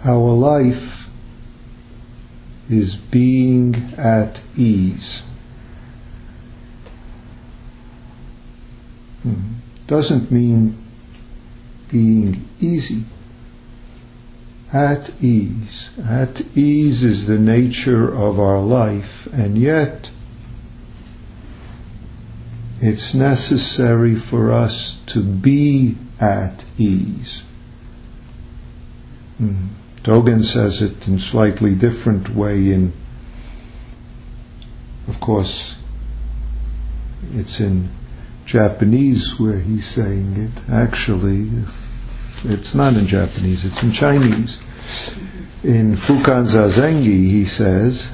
Our life is being at ease. Doesn't mean being easy. At ease. At ease is the nature of our life, and yet it's necessary for us to be at ease. Dogen says it in a slightly different way of course, it's in Japanese where he's saying it. Actually, it's not in Japanese, it's in Chinese. In Fukan Zazengi, he says,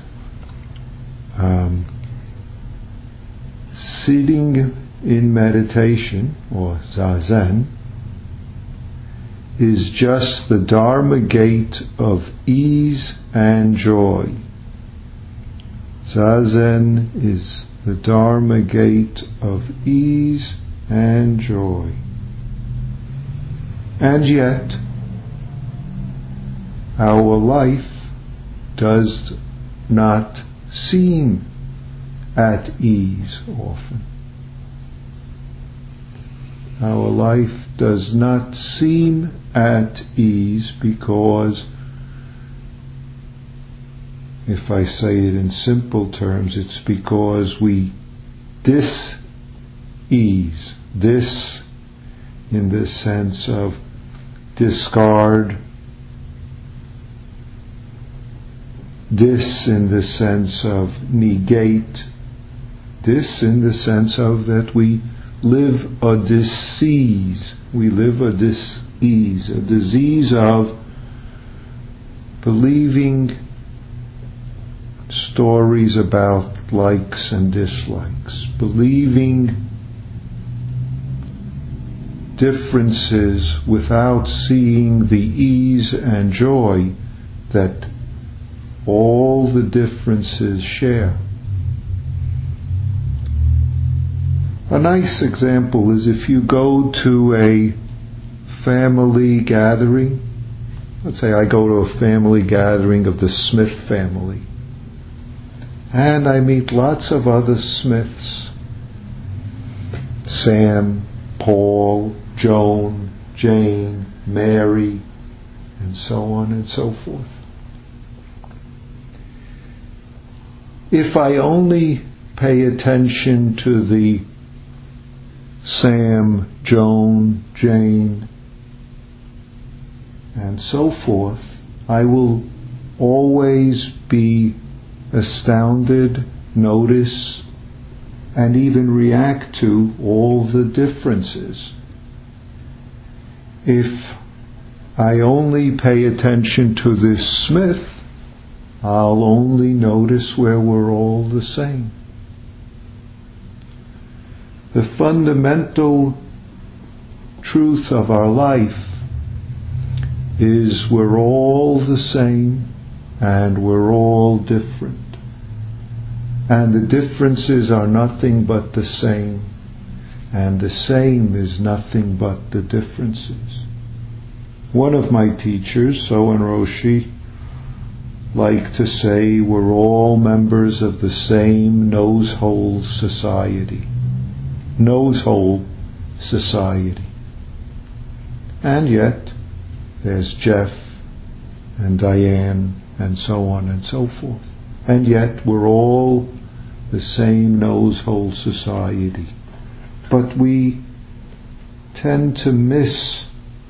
sitting in meditation, or Zazen, is just the Dharma gate of ease and joy. Zazen is the Dharma gate of ease and joy. And yet, our life does not seem at ease often. Our life does not seem at ease because, if I say it in simple terms, it's because we dis-ease. Dis in the sense of discard. Dis in the sense of negate. Dis in the sense of that we live a disease. We live a disease. A disease of believing stories about likes and dislikes. Believing differences without seeing the ease and joy that all the differences share. A nice example is if you go to a family gathering. Let's say I go to a family gathering of the Smith family, and I meet lots of other Smiths. Sam, Paul, Joan, Jane, Mary, and so on and so forth. If I only pay attention to the Sam, Joan, Jane, and so forth, I will always be astounded, notice, and even react to all the differences. If I only pay attention to this Smith, I'll only notice where we're all the same. The fundamental truth of our life is we're all the same and we're all different. And the differences are nothing but the same, and the same is nothing but the differences. One of my teachers, Soen Roshi, liked to say we're all members of the same nose-hole society. Nose-hole society. And yet, there's Jeff and Diane and so on and so forth. And yet we're all the same nose-hole society. But we tend to miss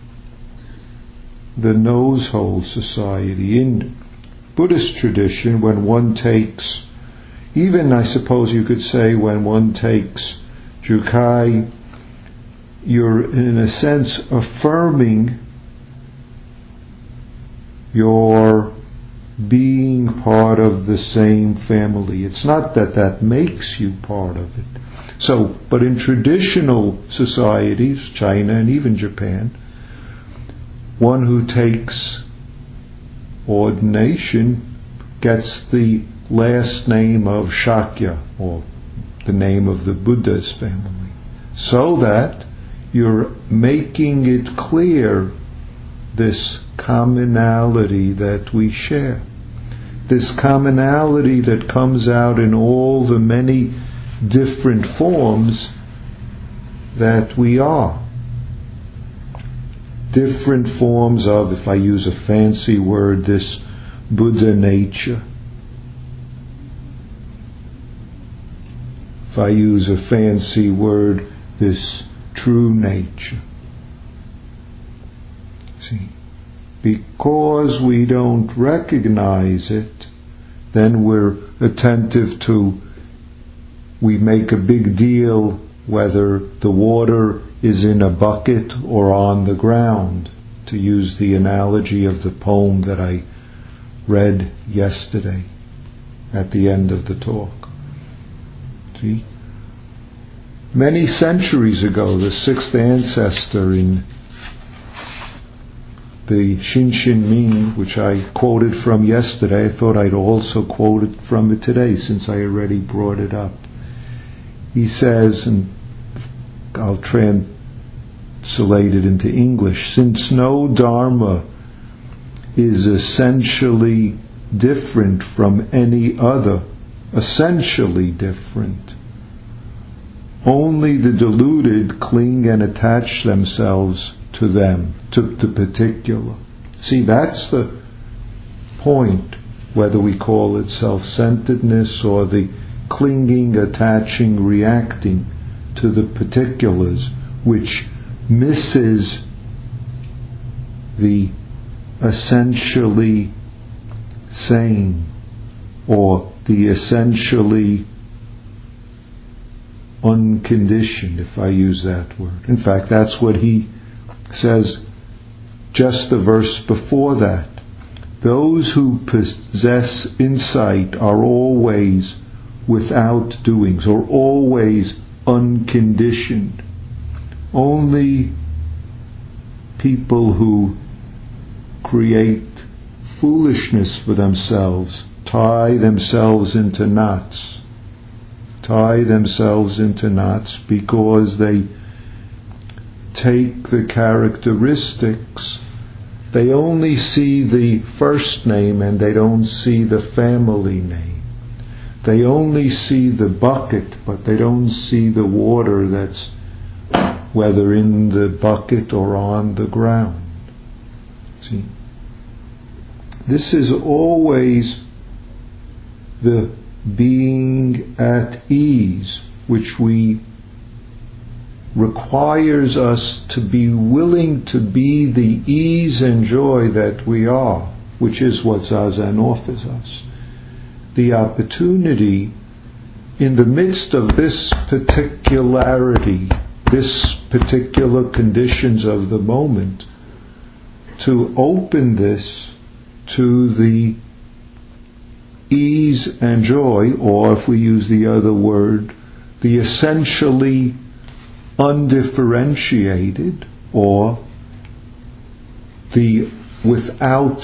the nose-hole society. In Buddhist tradition, when one takes, even I suppose you could say when one takes Jukai, you're in a sense affirming your being part of the same family. It's not that that makes you part of it. So, but in traditional societies, China and even Japan, one who takes ordination gets the last name of Shakya, or the name of the Buddha's family, so that you're making it clear this commonality that we share. This commonality that comes out in all the many different forms that we are. Different forms of, if I use a fancy word, this Buddha nature. If I use a fancy word, this true nature. See? Because we don't recognize it, then we're attentive to, we make a big deal whether the water is in a bucket or on the ground, to use the analogy of the poem that I read yesterday at the end of the talk. See? Many centuries ago, the sixth ancestor in the Shinshin Ming, which I quoted from yesterday, I thought I'd also quote it from it today since I already brought it up. He says, and I'll translate it into English, since no Dharma is essentially different from any other, essentially different, only the deluded cling and attach themselves to them, to the particular. See, that's the point, whether we call it self-centeredness or the clinging, attaching, reacting to the particulars, which misses the essentially sane, or the essentially unconditioned, if I use that word. In fact, that's what he says just the verse before that. Those who possess insight are always without doings, or always unconditioned. Only people who create foolishness for themselves tie themselves into knots. Tie themselves into knots because they take the characteristics. They only see the first name and they don't see the family name. They only see the bucket, but they don't see the water that's whether in the bucket or on the ground. See? This is always the being at ease, which requires us to be willing to be the ease and joy that we are, which is what Zazen offers us. The opportunity in the midst of this particularity, this particular conditions of the moment, to open this to the ease and joy, or if we use the other word, the essentially undifferentiated, or the without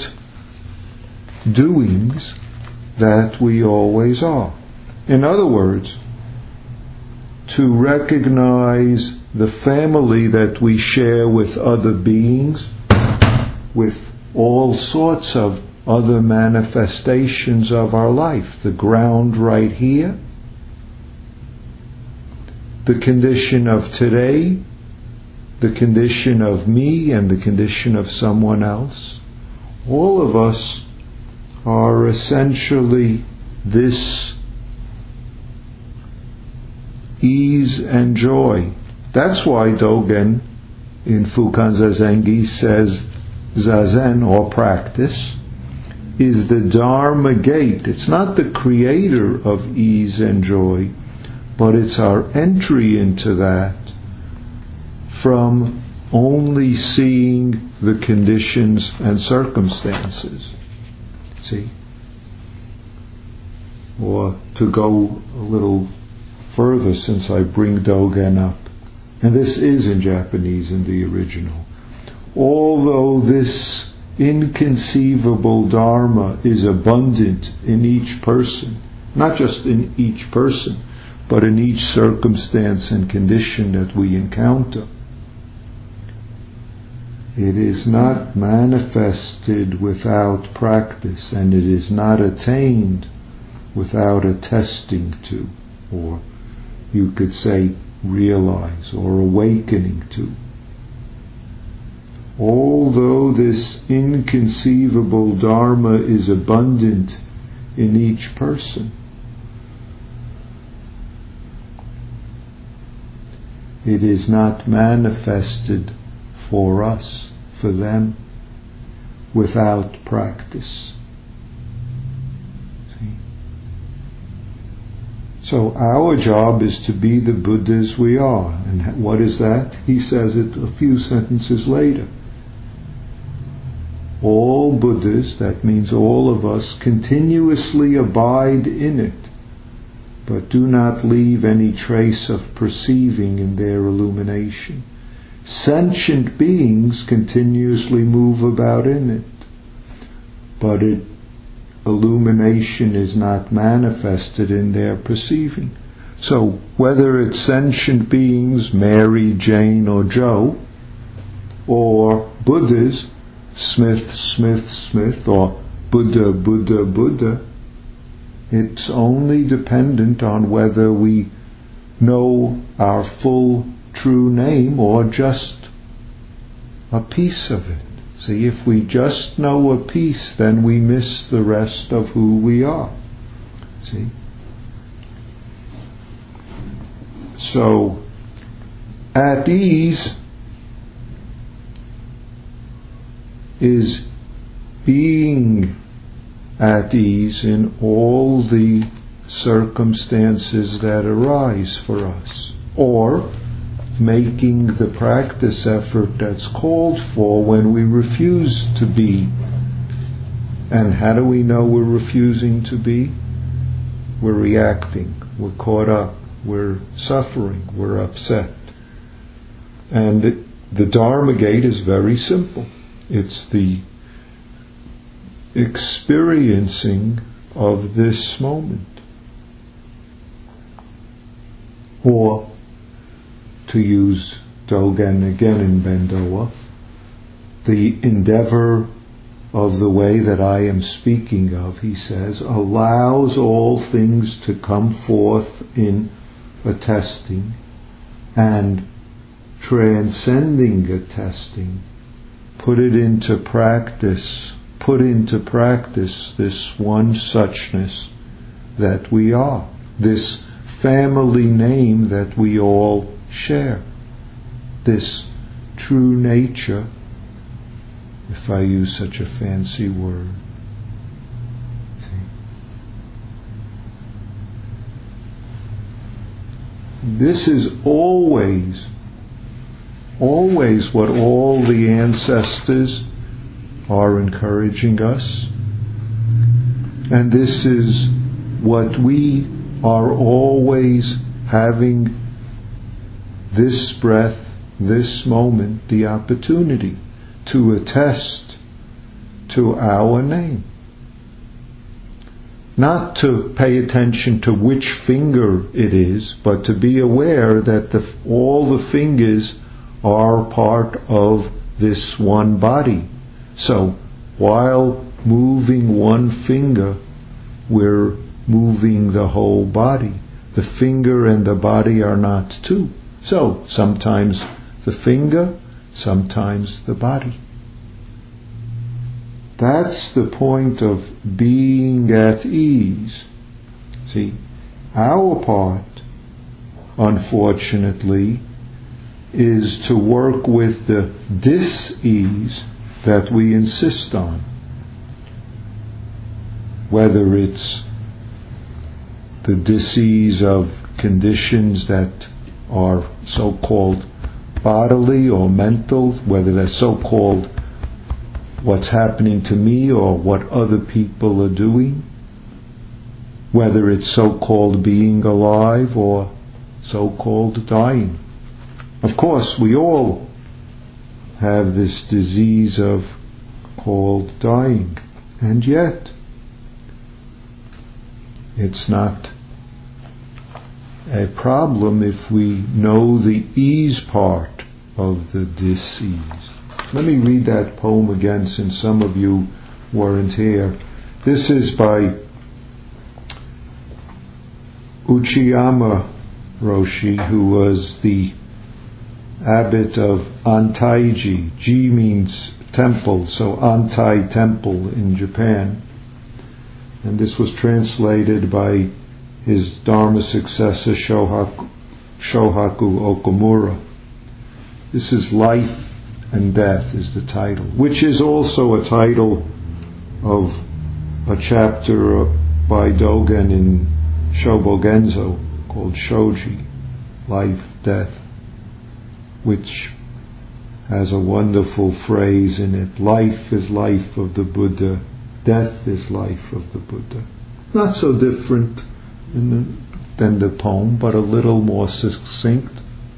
doings that we always are. In other words, to recognize the family that we share with other beings, with all sorts of other manifestations of our life. The ground right here, the condition of today, the condition of me and the condition of someone else. All of us are essentially this ease and joy. That's why Dogen in Fukan Zazengi says Zazen, or practice, is the Dharma gate. It's not the creator of ease and joy, but it's our entry into that from only seeing the conditions and circumstances. See? Or to go a little further, since I bring Dogen up, and this is in Japanese in the original. Although this inconceivable Dharma is abundant in each person, not just in each person, but in each circumstance and condition that we encounter, It is not manifested without practice, and it is not attained without attesting to, or you could say realize or awakening to. Although this inconceivable Dharma is abundant in each person, it is not manifested for us, for them, without practice. See? So our job is to be the Buddhas we are. And what is that? He says it a few sentences later. All Buddhas, that means all of us, continuously abide in it, but do not leave any trace of perceiving in their illumination. Sentient beings continuously move about in it, but illumination is not manifested in their perceiving. So whether it's sentient beings, Mary, Jane, or Joe, or Buddhas, Smith, Smith, Smith, or Buddha, Buddha, Buddha, it's only dependent on whether we know our full true name or just a piece of it. See, if we just know a piece, then we miss the rest of who we are. See? So, at ease is being at ease in all the circumstances that arise for us, or making the practice effort that's called for when we refuse to be. And how do we know we're refusing to be? We're reacting, we're caught up, we're suffering, we're upset. And the Dharma gate is very simple. It's the experiencing of this moment. Or, to use Dogen again in Bendowa, the endeavor of the way that I am speaking of, he says, allows all things to come forth in attesting, and transcending attesting, put into practice this one suchness that we are, this family name that we all share, this true nature, if I use such a fancy word. This is always what all the ancestors are encouraging us, and this is what we are always having, this breath, this moment, the opportunity to attest to our name. Not to pay attention to which finger it is, but to be aware that all the fingers are part of this one body. So, while moving one finger, we're moving the whole body. The finger and the body are not two. So, sometimes the finger, sometimes the body. That's the point of being at ease. See, our part, unfortunately, is to work with the dis-ease that we insist on. Whether it's the dis-ease of conditions that are so-called bodily or mental, whether they're so-called what's happening to me or what other people are doing, whether it's so-called being alive or so-called dying. Of course, we all have this disease of called dying, and yet it's not a problem if we know the ease part of the dis-ease. Let me read that poem again, since some of you weren't here. This is by Uchiyama Roshi, who was the abbot of Antaiji. Ji means temple, so Antai Temple in Japan. And this was translated by his Dharma successor Shohaku Okumura. This is Life and Death is the title, which is also a title of a chapter by Dogen in Shobogenzo called Shoji, Life, Death, which has a wonderful phrase in it. Life is life of the Buddha, death is life of the Buddha. Not so different than the poem, but a little more succinct.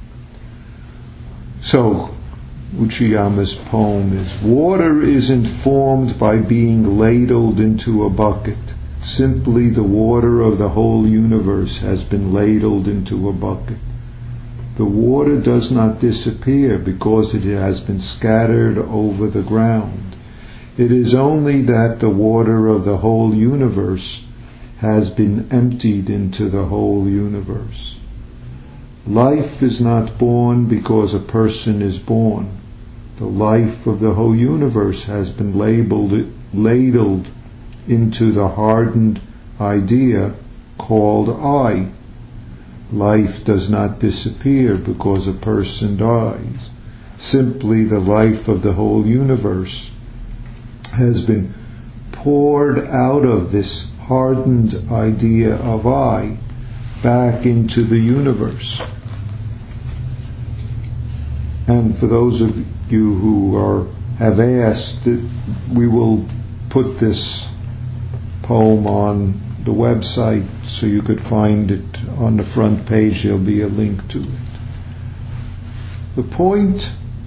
So, Uchiyama's poem is: water isn't formed by being ladled into a bucket. Simply the water of the whole universe has been ladled into a bucket. The water does not disappear because it has been scattered over the ground. It is only that the water of the whole universe has been emptied into the whole universe. Life is not born because a person is born. The life of the whole universe has been ladled into the hardened idea called I. Life does not disappear because a person dies. Simply the life of the whole universe has been poured out of this hardened idea of I back into the universe. And for those of you who have asked, we will put this poem on the website so you could find it on the front page. There'll be a link to it. The point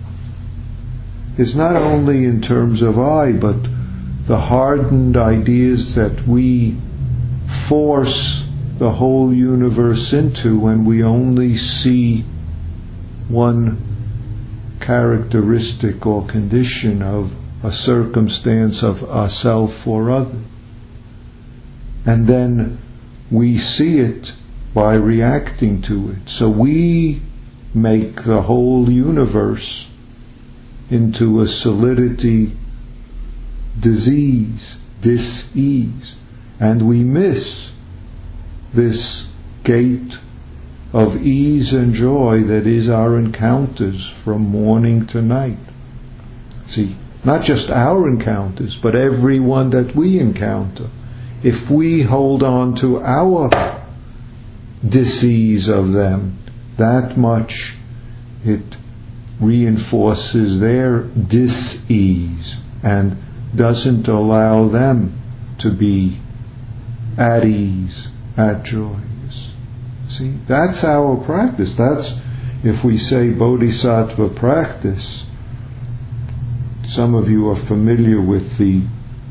is not only in terms of I, but the hardened ideas that we force the whole universe into when we only see one characteristic or condition of a circumstance of a self or other. And then we see it by reacting to it. So we make the whole universe into a solidity, disease, dis-ease. And we miss this gate of ease and joy that is our encounters from morning to night. See, not just our encounters, but every one that we encounter. If we hold on to our dis-ease of them, that much it reinforces their dis-ease and doesn't allow them to be at ease, at joy. See, that's our practice. That's, if we say bodhisattva practice, some of you are familiar with the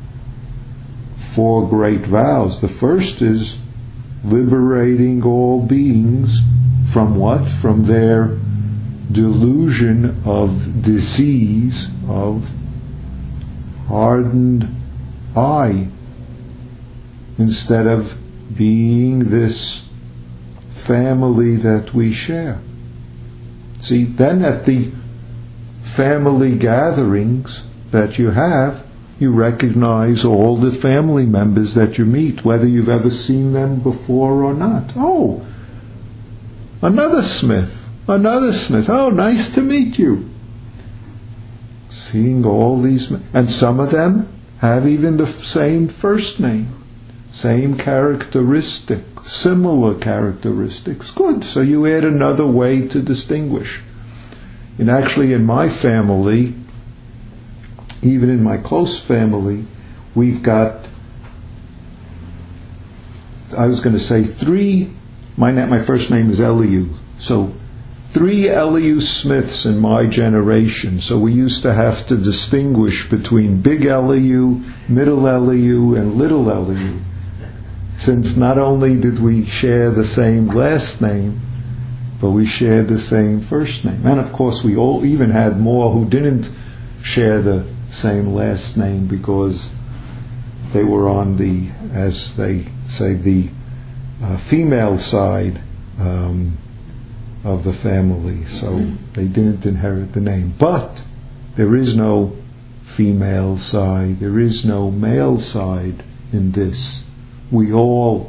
4 great vows. The first is liberating all beings from what? From their delusion of disease, of hardened I, instead of being this family that we share. See, then at the family gatherings that you have, you recognize all the family members that you meet, whether you've ever seen them before or not. Oh, another Smith. Oh, nice to meet you. Seeing all these, and some of them have even the same first name, same characteristic, similar characteristics. Good. So you add another way to distinguish. And actually in my family, even in my close family, we've got, I was going to say 3, my first name is Elihu, so 3 Elihu Smiths in my generation. So we used to have to distinguish between Big Elihu, Middle Elihu, and Little Elihu. Since not only did we share the same last name, but we shared the same first name. And of course we all even had more who didn't share the same last name because they were on the, as they say, the female side of the family, so they didn't inherit the name. But there is no female side, there is no male side in this. We all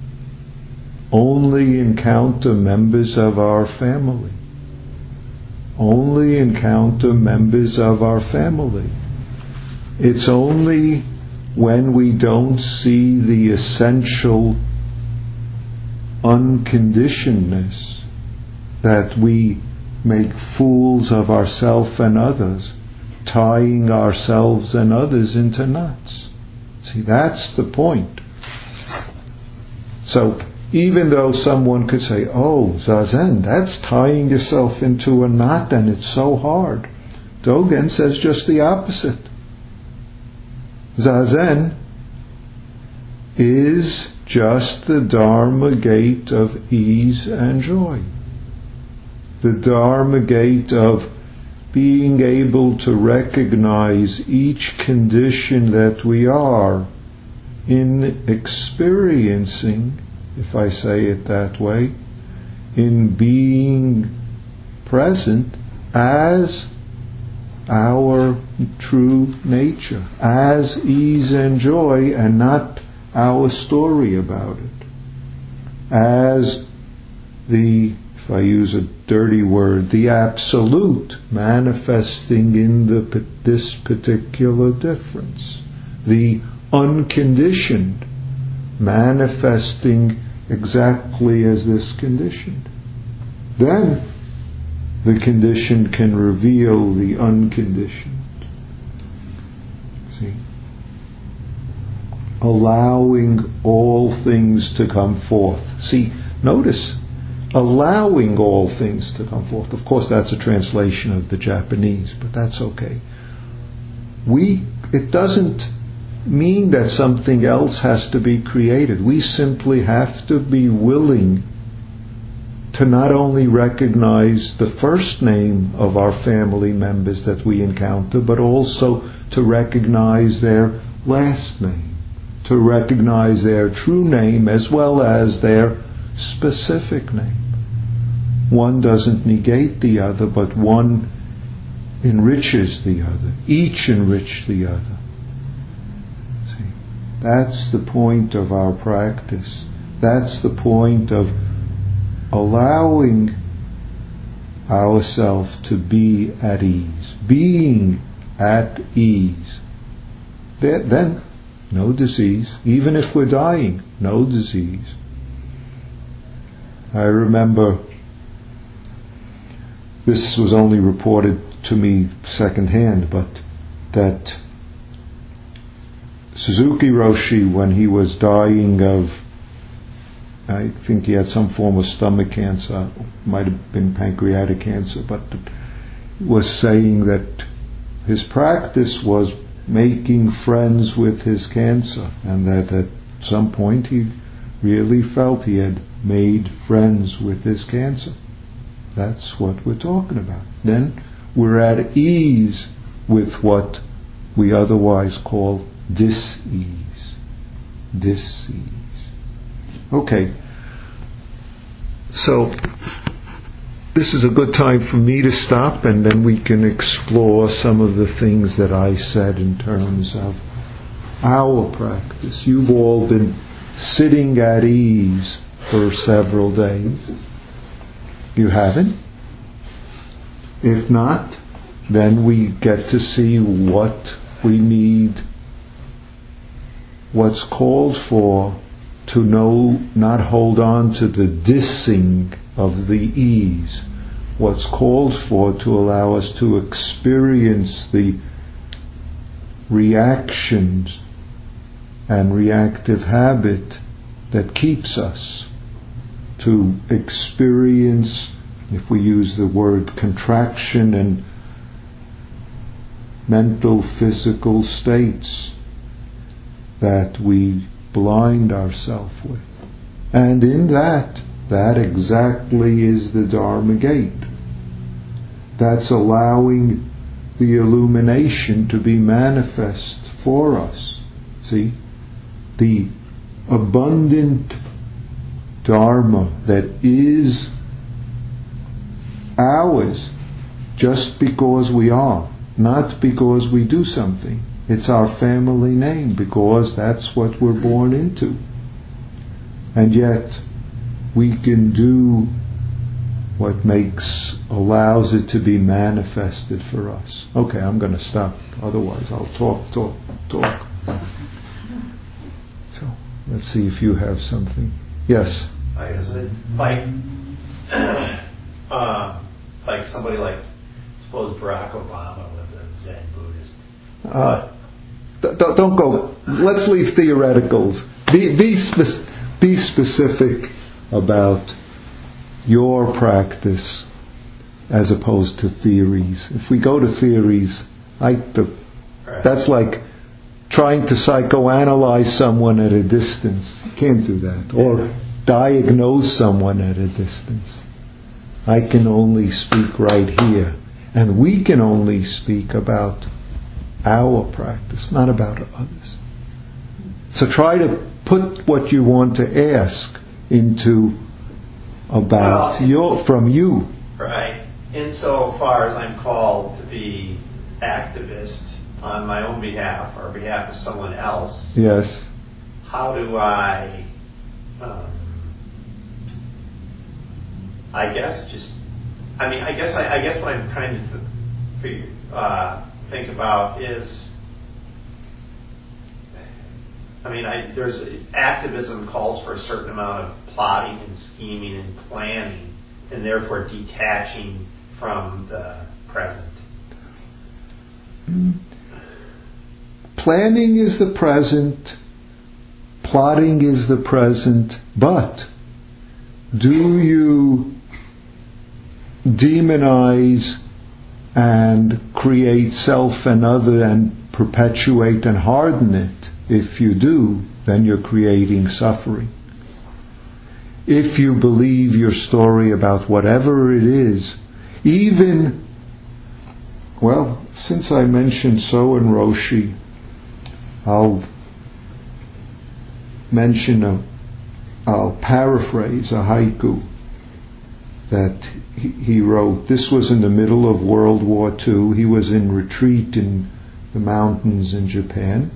only encounter members of our family. Only encounter members of our family. It's only when we don't see the essential unconditionedness that we make fools of ourselves and others, tying ourselves and others into knots. See, that's the point. So, even though someone could say, oh, Zazen, that's tying yourself into a knot and it's so hard. Dogen says just the opposite. Zazen is just the Dharma gate of ease and joy. The Dharma gate of being able to recognize each condition that we are in experiencing, if I say it that way, in being present as our true nature, as ease and joy, and not our story about it, as the, if I use a dirty word, the absolute manifesting in this particular difference, the unconditioned manifesting exactly as this conditioned. Then the conditioned can reveal the unconditioned. See? Allowing all things to come forth. See, notice, allowing all things to come forth. Of course, that's a translation of the Japanese, but that's okay. It doesn't mean that something else has to be created. We simply have to be willing to not only recognize the first name of our family members that we encounter, but also to recognize their last name, to recognize their true name as well as their specific name. One doesn't negate the other, but one enriches the other. Each enrich the other. See, that's the point of our practice. That's the point of allowing ourselves to be at ease. Being at ease. Then, no disease. Even if we're dying, no disease. I remember, this was only reported to me secondhand, but that Suzuki Roshi, when he was dying of, I think he had some form of stomach cancer, might have been pancreatic cancer, but was saying that his practice was making friends with his cancer, and that at some point he really felt he had made friends with his cancer. That's what we're talking about. Then we're at ease with what we otherwise call dis-ease. Dis-ease. Okay. So this is a good time for me to stop, and then we can explore some of the things that I said in terms of our practice. You've all been sitting at ease for several days. You haven't? If not, then we get to see what we need, what's called for to know, not hold on to the dissing of the ease. What's called for to allow us to experience the reactions and reactive habit that keeps us, to experience, if we use the word contraction and mental, physical states that we blind ourselves with. And in that exactly is the Dharma gate. That's allowing the illumination to be manifest for us. See? The abundant Dharma that is ours just because we are, not because we do something. It's our family name because that's what we're born into. And yet we can do what allows it to be manifested for us. Okay, I'm going to stop. Otherwise I'll talk. So, let's see if you have something. Yes? I guess like somebody like, suppose Barack Obama was a Zen Buddhist. Don't go. Let's leave theoreticals. Be specific about your practice as opposed to theories. If we go to theories, that's like trying to psychoanalyze someone at a distance. You can't do that. Or diagnose someone at a distance. I can only speak right here. And we can only speak about our practice, not about others. So try to put what you want to ask into from you. Right. Insofar as I'm called to be activist on my own behalf or behalf of someone else. Yes. How do I guess what I'm trying to think about is, there's activism calls for a certain amount of plotting and scheming and planning, and therefore detaching from the present. Planning is the present, plotting is the present, but do you demonize and create self and other and perpetuate and harden it? If you do, then you're creating suffering. If you believe your story about whatever it is, since I mentioned Soen Roshi, I'll paraphrase a haiku that he wrote. This was in the middle of World War II. He was in retreat in the mountains in Japan,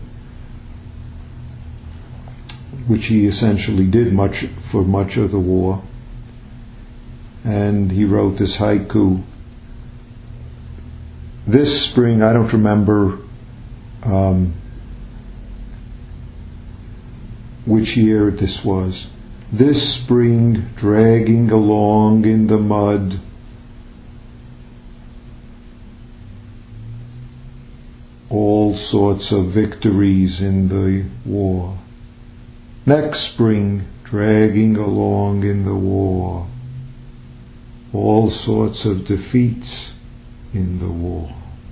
which he essentially did for much of the war. And he wrote this haiku. This spring, I don't remember which year this was. This spring, dragging along in the mud, all sorts of victories in the war. Next spring, dragging along in the war, all sorts of defeats in the war.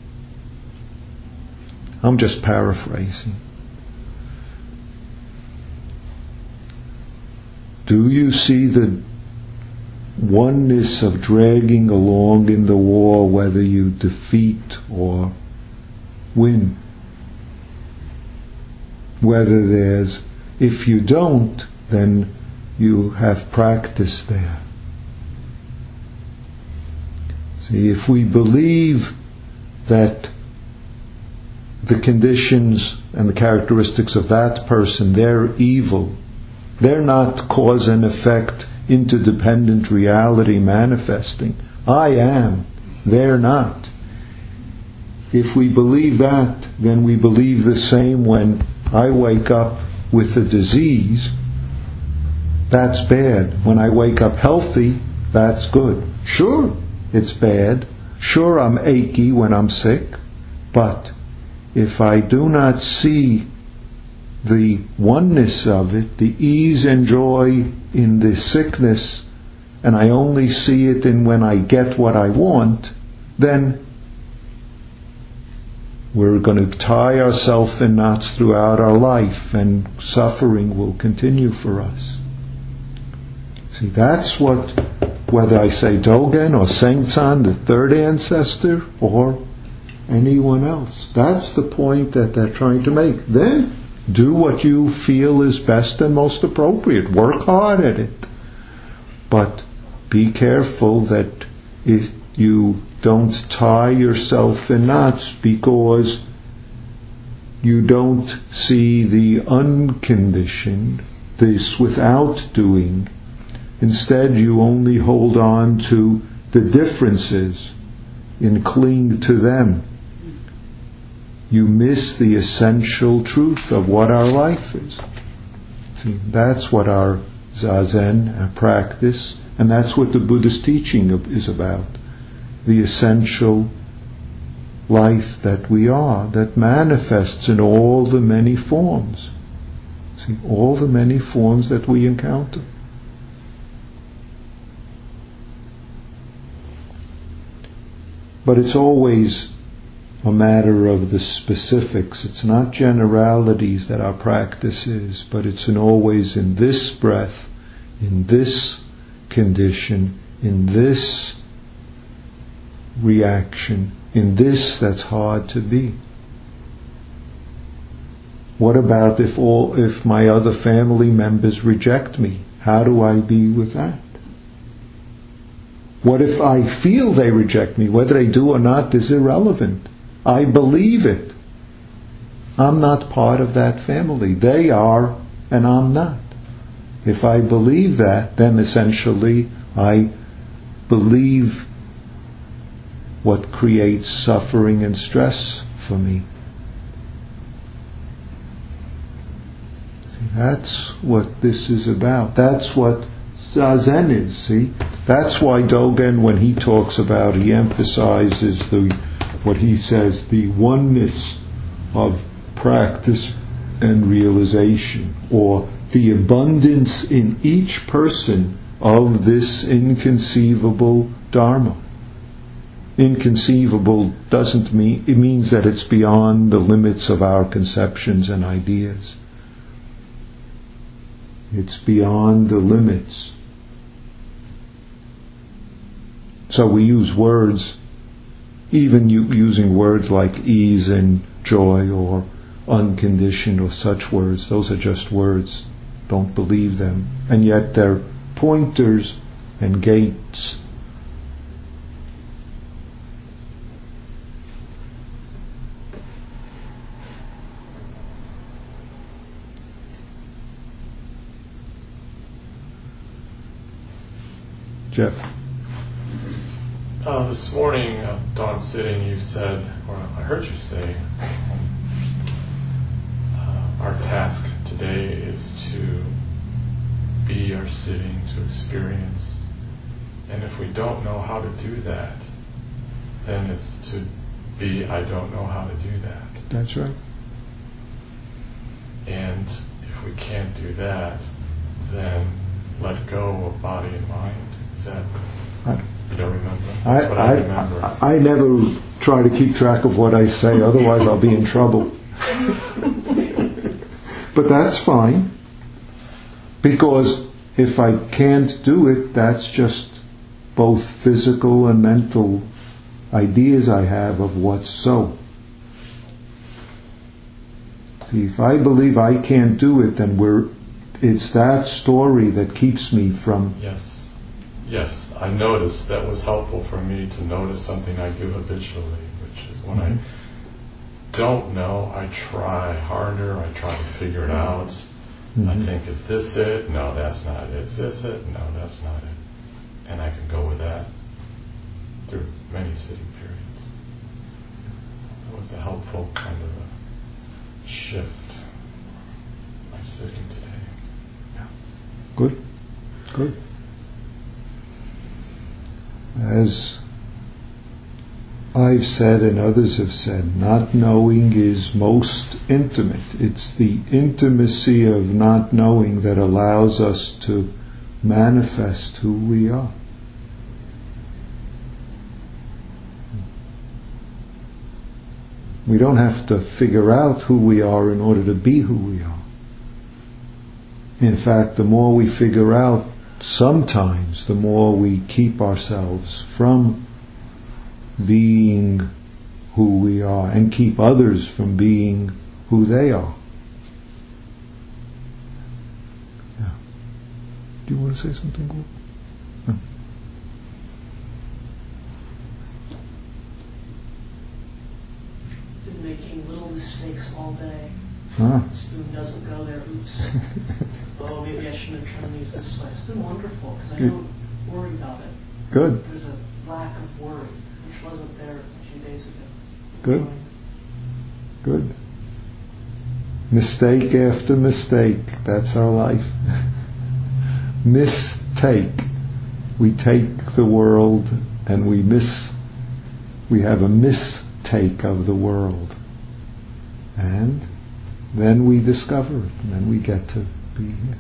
I'm just paraphrasing. Do you see the oneness of dragging along in the war, whether you defeat or win? If you don't, then you have practice there. See, if we believe that the conditions and the characteristics of that person, they're evil, they're not cause and effect, interdependent reality manifesting. I am, they're not. If we believe that, then we believe the same when I wake up with a disease. That's bad. When I wake up healthy, that's good. Sure, it's bad. Sure, I'm achy when I'm sick. But if I do not see the oneness of it, the ease and joy in the sickness, and I only see it in when I get what I want, then we're going to tie ourselves in knots throughout our life, and suffering will continue for us. See, that's what, whether I say Dogen or Sengtsan, the third ancestor, or anyone else. That's the point that they're trying to make. Then do what you feel is best and most appropriate. Work hard at it. But be careful that if you don't tie yourself in knots because you don't see the unconditioned, this without doing. Instead, you only hold on to the differences and cling to them. You miss the essential truth of what our life is. See, that's what our Zazen, our practice, and that's what the Buddhist teaching is about. The essential life that we are, that manifests in all the many forms. See, all the many forms that we encounter. But it's always a matter of the specifics. It's not generalities that our practice is, but it's always in this breath, in this condition, in this reaction, in this that's hard to be. What about if my other family members reject me? How do I be with that? What if I feel they reject me? Whether they do or not is irrelevant. I believe it. I'm not part of that family. They are, and I'm not. If I believe that, then essentially I believe what creates suffering and stress for me. See, that's what this is about. That's what Zazen is, see? That's why Dogen, when he talks about, he emphasizes what he says, the oneness of practice and realization, or the abundance in each person of this inconceivable Dharma. Inconceivable doesn't mean, it means that it's beyond the limits of our conceptions and ideas. It's beyond the limits. So we use words, even using words like ease and joy or unconditioned or such words. Those are just words. Don't believe them. And yet they're pointers and gates. Jeff. This morning, Dawn sitting, you said, or I heard you say, our task today is to be our sitting, to experience. And if we don't know how to do that, then it's to be, I don't know how to do that. That's right. And if we can't do that, then let go of body and mind. Is that... You don't remember? I remember. I never try to keep track of what I say, otherwise I'll be in trouble. But that's fine. Because if I can't do it, that's just both physical and mental ideas I have of what's so. See, if I believe I can't do it, then it's that story that keeps me from... Yes, I noticed that was helpful for me to notice something I do habitually, which is when I don't know, I try harder, I try to figure it out. I think, is this it? No, that's not it. Is this it? No, that's not it. And I can go with that through many sitting periods. It was a helpful kind of a shift. My sitting today. Yeah. Good. As I've said and others have said, not knowing is most intimate. It's the intimacy of not knowing that allows us to manifest who we are. We don't have to figure out who we are in order to be who we are. In fact, the more we figure out, sometimes the more we keep ourselves from being who we are and keep others from being who they are. Yeah. Do you want to say something, Glenn? No. Been making little mistakes all day. Ah. The spoon doesn't go there. Oops. Oh, maybe I shouldn't have turned these this way. It's been wonderful because I don't worry about it. Good. There's a lack of worry, which wasn't there a few days ago. Good. Good. Mistake after mistake. That's our life. Mistake. We take the world and we have a mistake of the world. And then we discover it, and then we get to be here.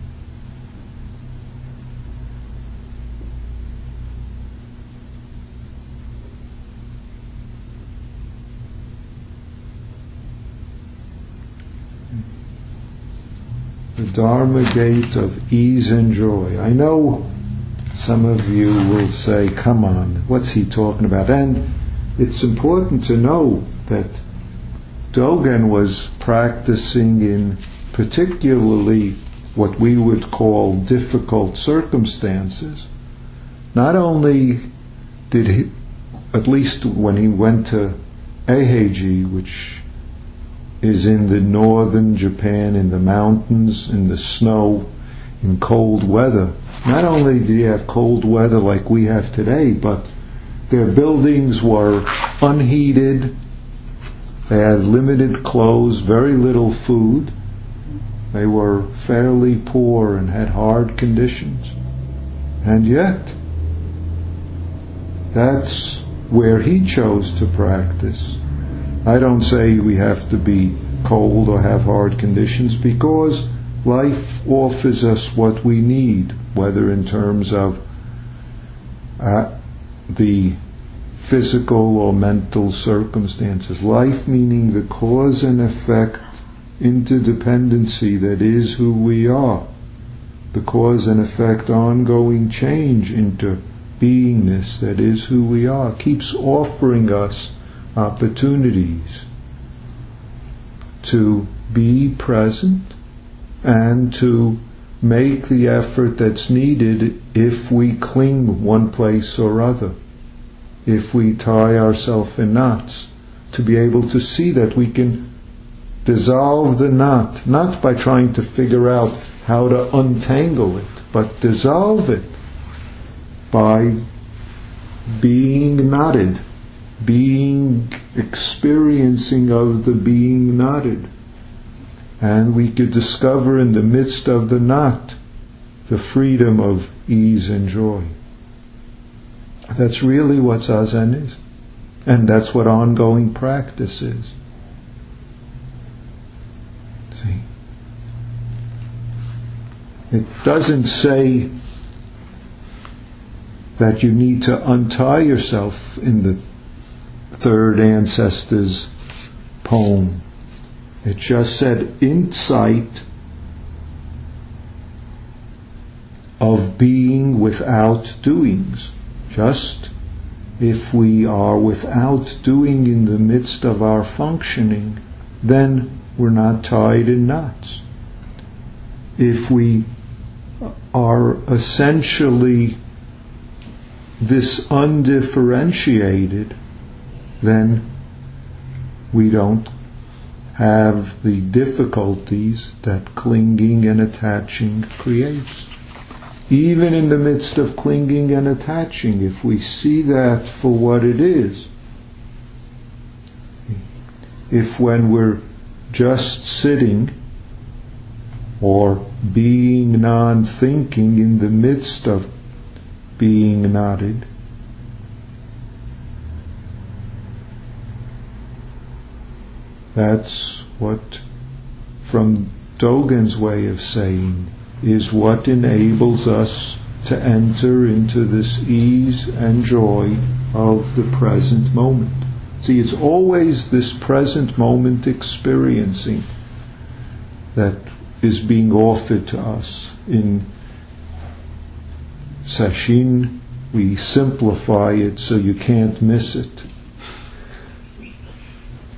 The Dharma gate of ease and joy. I know some of you will say, come on, what's he talking about? And it's important to know that Dogen was practicing in particularly what we would call difficult circumstances. Not only did he, at least when he went to Eheji, which is in the northern Japan, in the mountains, in the snow, in cold weather. Not only did he have cold weather like we have today, but their buildings were unheated. They had limited clothes, very little food. They were fairly poor and had hard conditions. And yet, that's where he chose to practice. I don't say we have to be cold or have hard conditions, because life offers us what we need, whether in terms of the physical or mental circumstances. Life meaning the cause and effect interdependency that is who we are. The cause and effect ongoing change into beingness that is who we are keeps offering us opportunities to be present and to make the effort that's needed if we cling one place or other, if we tie ourselves in knots, to be able to see that we can dissolve the knot, not by trying to figure out how to untangle it, but dissolve it by being knotted, experiencing of the being knotted. And we could discover in the midst of the knot the freedom of ease and joy. That's really what Zazen is. And that's what ongoing practice is. See? It doesn't say that you need to untie yourself in the third ancestor's poem. It just said insight of being without doings. Just if we are without doing in the midst of our functioning, then we're not tied in knots. If we are essentially this undifferentiated, then we don't have the difficulties that clinging and attaching creates. Even in the midst of clinging and attaching, if we see that for what it is, if when we're just sitting or being non-thinking in the midst of being knotted, that's what, from Dogen's way of saying, is what enables us to enter into this ease and joy of the present moment. See, it's always this present moment experiencing that is being offered to us. In Sesshin, we simplify it so you can't miss it.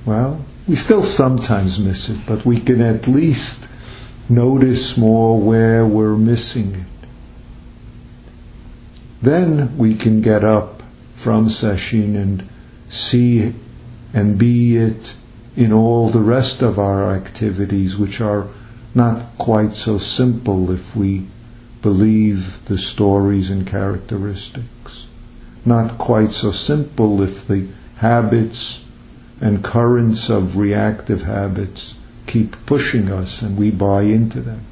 well, we still sometimes miss it, but we can at least notice more where we're missing it. Then we can get up from sesshin and see and be it in all the rest of our activities, which are not quite so simple if we believe the stories and characteristics. Not quite so simple if the habits and currents of reactive habits keep pushing us and we buy into them.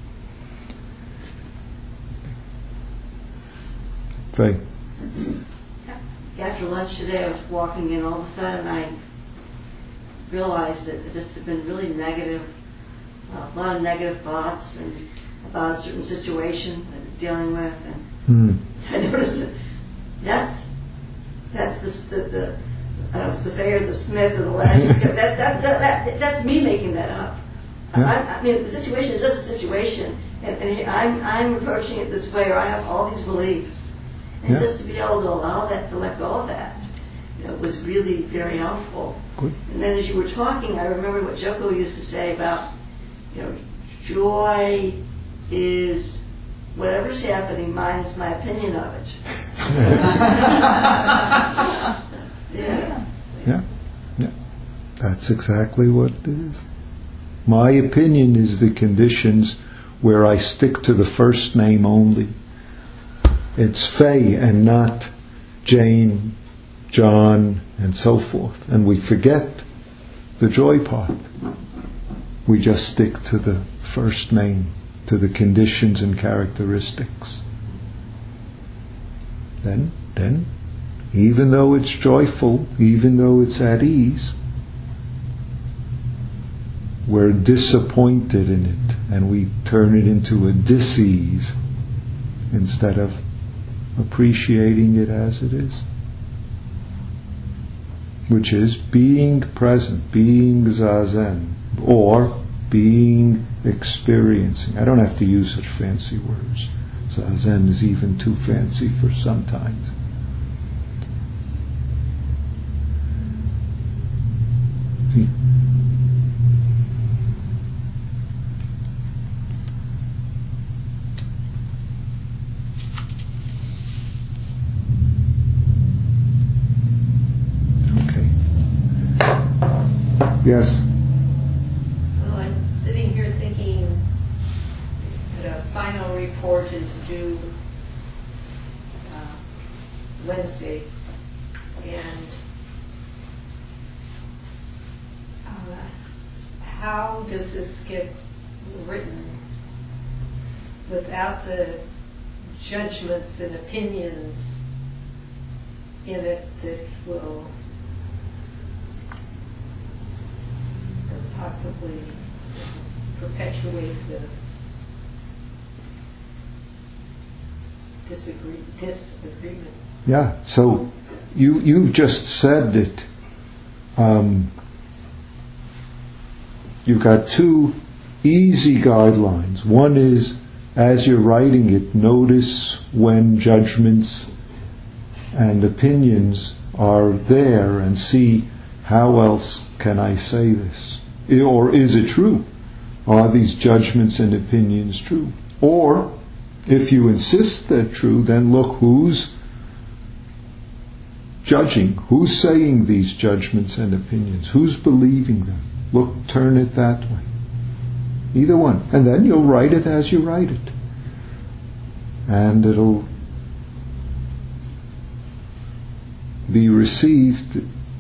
Faye? After lunch today, I was walking in, all of a sudden I realized that it just had been really negative, a lot of negative thoughts and about a certain situation that I'm dealing with, and I noticed that that's the I don't know if it's the Faye or the Smith or the last. That's me making that up. Yeah. I mean, the situation is just a situation, and I'm approaching it this way, or I have all these beliefs, and just to be able to allow that, to let go of that, was really very helpful. Good. And then as you were talking, I remember what Joko used to say about, joy is whatever's happening, mine is my opinion of it. Yeah. That's exactly what it is. My opinion is the conditions where I stick to the first name only. It's Faye and not Jane, John, and so forth. And we forget the joy part. We just stick to the first name, to the conditions and characteristics. Then, even though it's joyful, even though it's at ease, we're disappointed in it, and we turn it into a dis-ease instead of appreciating it as it is, which is being present, being zazen, or being experiencing. I don't have to use such fancy words. Zazen is even too fancy for sometimes. Okay. Yes. Well, I'm sitting here thinking that a final report is due Wednesday, and how does this get written without the judgments and opinions in it that will possibly perpetuate the disagreement? Yeah, so you just said it. You've got two easy guidelines. One is, as you're writing it, notice when judgments and opinions are there and see how else can I say this? Or is it true? Are these judgments and opinions true? Or, if you insist they're true, then look who's judging, who's saying these judgments and opinions, who's believing them. Look, turn it that way. Either one. And then you'll write it as you write it. And it'll be received.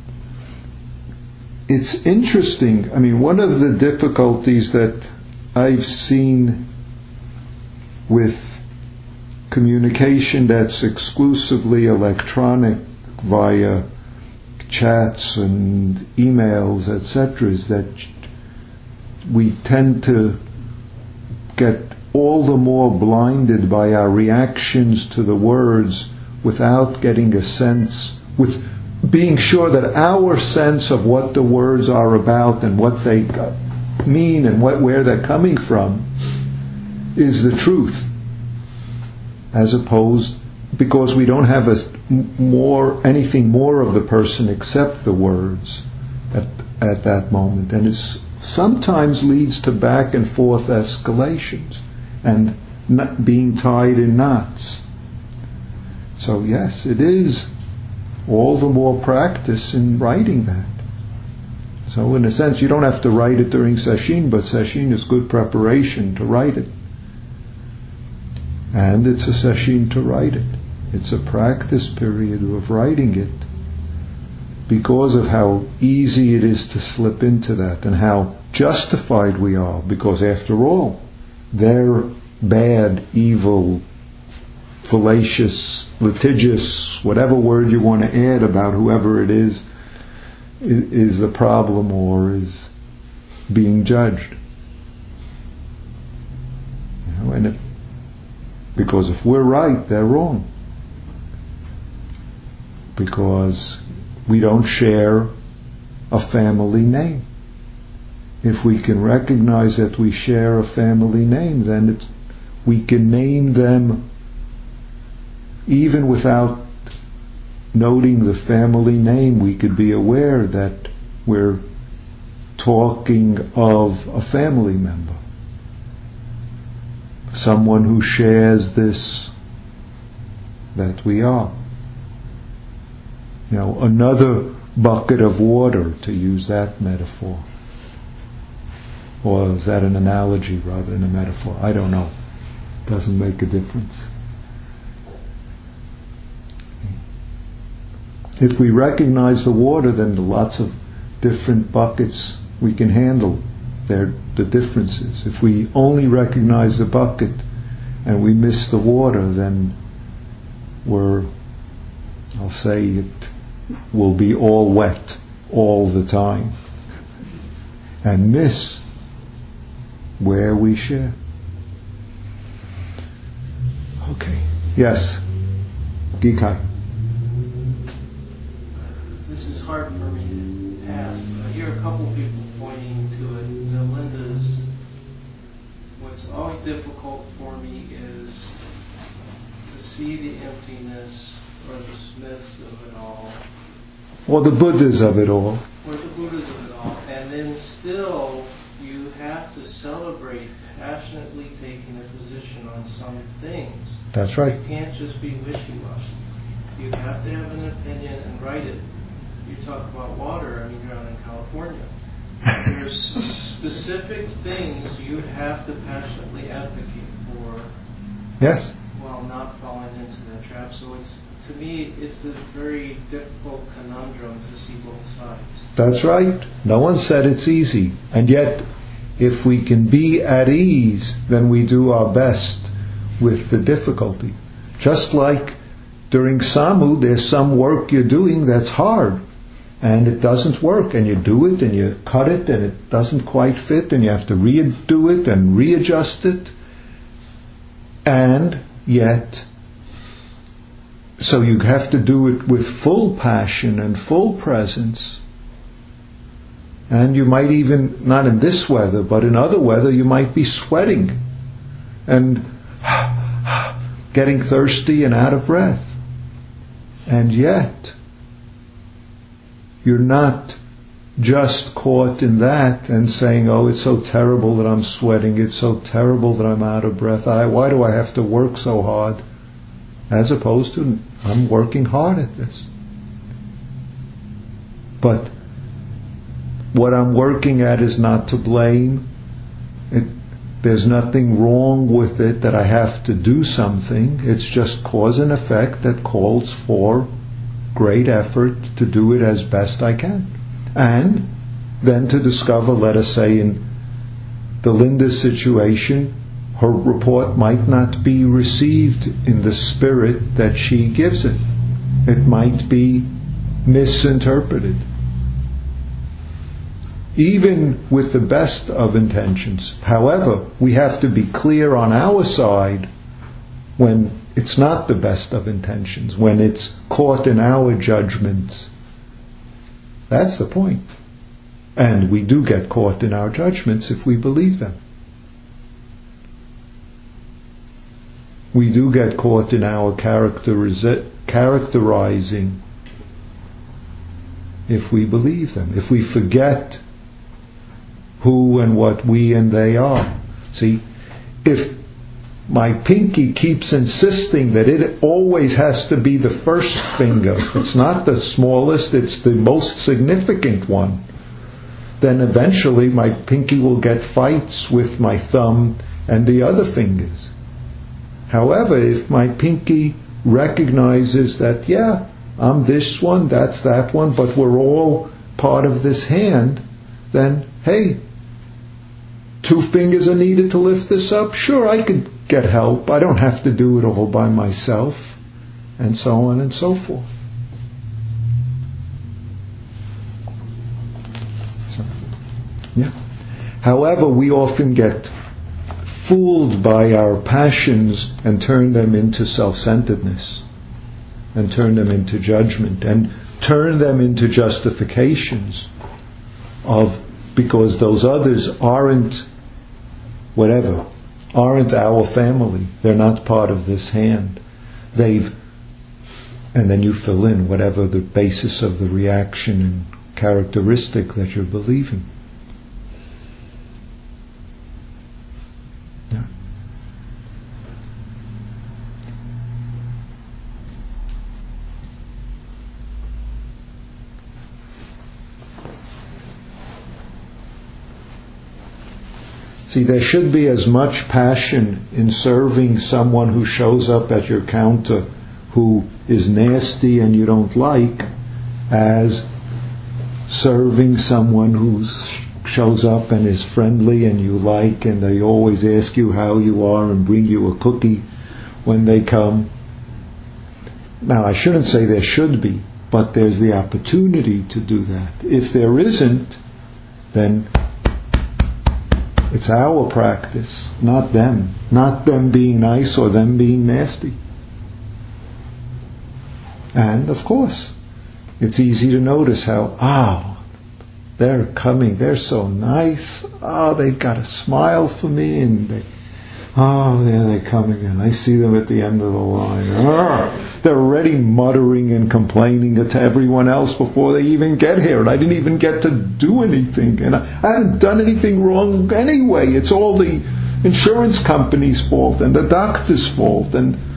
It's interesting. I mean, one of the difficulties that I've seen with communication that's exclusively electronic via chats and emails, etc., is that we tend to get all the more blinded by our reactions to the words without getting a sense, with being sure that our sense of what the words are about and what they mean and where they're coming from is the truth, as opposed, because we don't have anything more of the person except the words. at that moment. And it sometimes leads to back and forth escalations and not being tied in knots. So yes, it is all the more practice in writing that. So in a sense, you don't have to write it during sesshin, but sesshin is good preparation to write it. And it's a sesshin to write it. It's a practice period of writing it, because of how easy it is to slip into that and how justified we are, because after all, they're bad, evil, fallacious, litigious, whatever word you want to add about whoever it is the problem or is being judged. And because if we're right, they're wrong. Because we don't share a family name. If we can recognize that we share a family name, then we can name them even without noting the family name. We could be aware that we're talking of a family member, someone who shares this that we are. Another bucket of water, to use that metaphor. Or is that an analogy rather than a metaphor? I don't know. Doesn't make a difference. If we recognize the water, then the lots of different buckets we can handle. They're the differences. If we only recognize the bucket and we miss the water, then I'll say it will be all wet all the time and miss where we share. Okay. Yes. Gikai. This is hard for me to ask, but I hear a couple people pointing to it. Linda's, what's always difficult for me is to see the emptiness or the Smiths of it all. Or the Buddhas of it all. Or the Buddhas of it all. And then still, you have to celebrate passionately taking a position on some things. That's right. You can't just be wishy-washy. You have to have an opinion and write it. You talk about water, you're out in California. There's specific things you have to passionately advocate for. Yes. While not falling into that trap. So to me, it's this very difficult conundrum to see both sides. That's right. No one said it's easy. And yet, if we can be at ease, then we do our best with the difficulty. Just like during Samu, there's some work you're doing that's hard. And it doesn't work. And you do it and you cut it and it doesn't quite fit. And you have to redo it and readjust it. And yet, so you have to do it with full passion and full presence. And you might even, not in this weather, but in other weather, you might be sweating and getting thirsty and out of breath. And yet, you're not just caught in that and saying, oh, it's so terrible that I'm sweating, it's so terrible that I'm out of breath, why do I have to work so hard? As opposed to, I'm working hard at this. But what I'm working at is not to blame. There's nothing wrong with it that I have to do something. It's just cause and effect that calls for great effort to do it as best I can. And then to discover, let us say in the Linda situation, her report might not be received in the spirit that she gives it. It might be misinterpreted. Even with the best of intentions. However, we have to be clear on our side when it's not the best of intentions, when it's caught in our judgments. That's the point. And we do get caught in our judgments if we believe them. We do get caught in our characterizing if we believe them, if we forget who and what we and they are. See, if my pinky keeps insisting that it always has to be the first finger, it's not the smallest, it's the most significant one, then eventually my pinky will get fights with my thumb and the other fingers. However, if my pinky recognizes that, yeah, I'm this one, that's that one, but we're all part of this hand, then, hey, 2 fingers are needed to lift this up? Sure, I could get help. I don't have to do it all by myself, and so on and so forth. Yeah. However, we often get fooled by our passions and turn them into self-centeredness, and turn them into judgment, and turn them into justifications because those others aren't our family. They're not part of this hand. And then you fill in whatever the basis of the reaction and characteristic that you're believing. Yeah. See, there should be as much passion in serving someone who shows up at your counter who is nasty and you don't like, as serving someone who shows up and is friendly and you like, and they always ask you how you are and bring you a cookie when they come. Now, I shouldn't say there should be, but there's the opportunity to do that. If there isn't, then it's our practice, not them. Not them being nice or them being nasty. And, of course, it's easy to notice how, they're coming, they're so nice, they've got a smile for me, and there they come again. I see them at the end of the line. They're already muttering and complaining to everyone else before they even get here, and I didn't even get to do anything, and I haven't done anything wrong anyway. It's all the insurance company's fault and the doctor's fault, and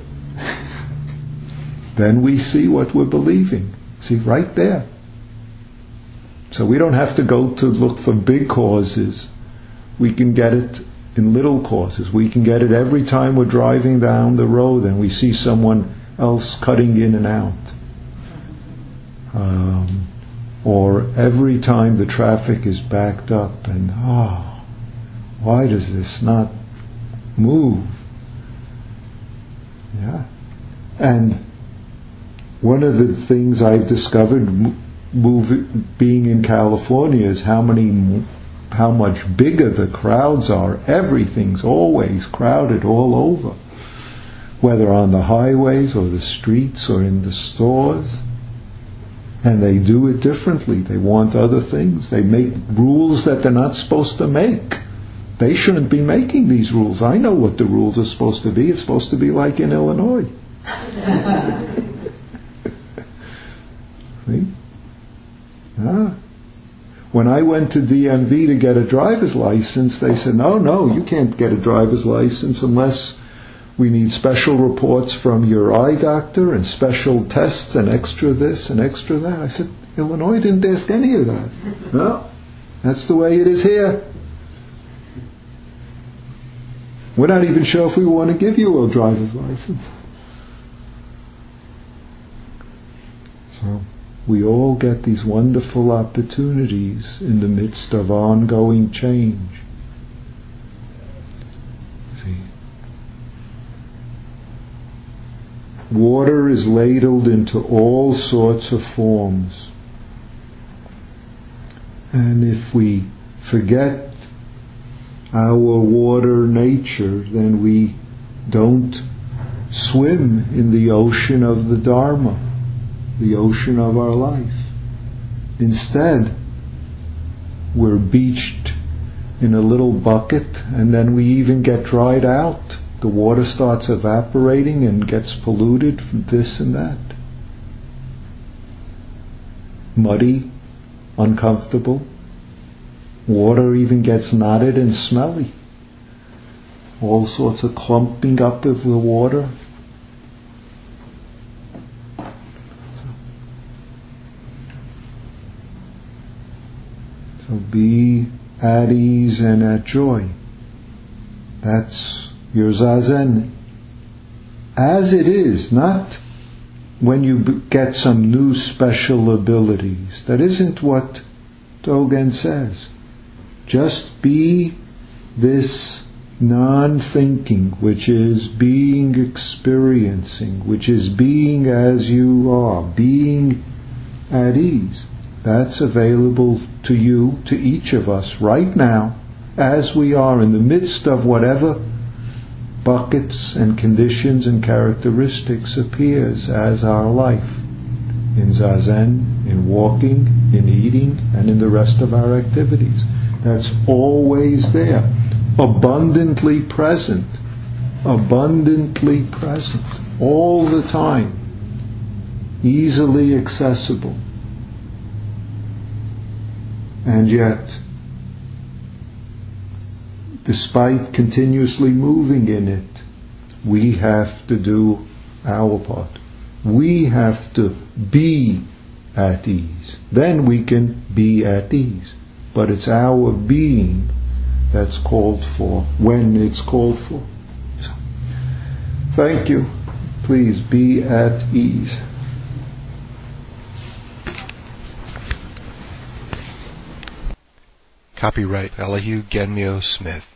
then we see what we're believing. See, right there. So we don't have to go to look for big causes. We can get it in little causes. We can get it every time we're driving down the road and we see someone else cutting in and out. Or every time the traffic is backed up and, why does this not move? Yeah. And one of the things I've discovered being in California is how much bigger the crowds are. Everything's always crowded all over, whether on the highways or the streets or in the stores. And they do it differently. They want other things. They make rules that they're not supposed to make. They shouldn't be making these rules. I know what the rules are supposed to be. It's supposed to be like in Illinois. See? When I went to DMV to get a driver's license, they said, no, you can't get a driver's license unless we need special reports from your eye doctor and special tests and extra this and extra that. I said, Illinois didn't ask any of that. No, that's the way it is here. We're not even sure if we want to give you a driver's license. So we all get these wonderful opportunities in the midst of ongoing change. See? Water is ladled into all sorts of forms. And if we forget our water nature, then we don't swim in the ocean of the Dharma, the ocean of our life. Instead, we're beached in a little bucket, and then we even get dried out. The water starts evaporating and gets polluted from this and that. muddy, uncomfortable. Water even gets knotted and smelly. All sorts of clumping up of the water. So be at ease and at joy. That's your Zazen. As it is, not when you get some new special abilities. That isn't what Dogen says. Just be this non-thinking, which is being experiencing, which is being as you are, being at ease. That's available to you, to each of us, right now, as we are in the midst of whatever buckets and conditions and characteristics appears as our life. In Zazen, in walking, in eating, and in the rest of our activities. That's always there. Abundantly present. Abundantly present. All the time. Easily accessible. And yet, despite continuously moving in it, we have to do our part. We have to be at ease. Then we can be at ease. But it's our being that's called for when it's called for. So, thank you. Please be at ease. Copyright Elihu Genmyo Smith.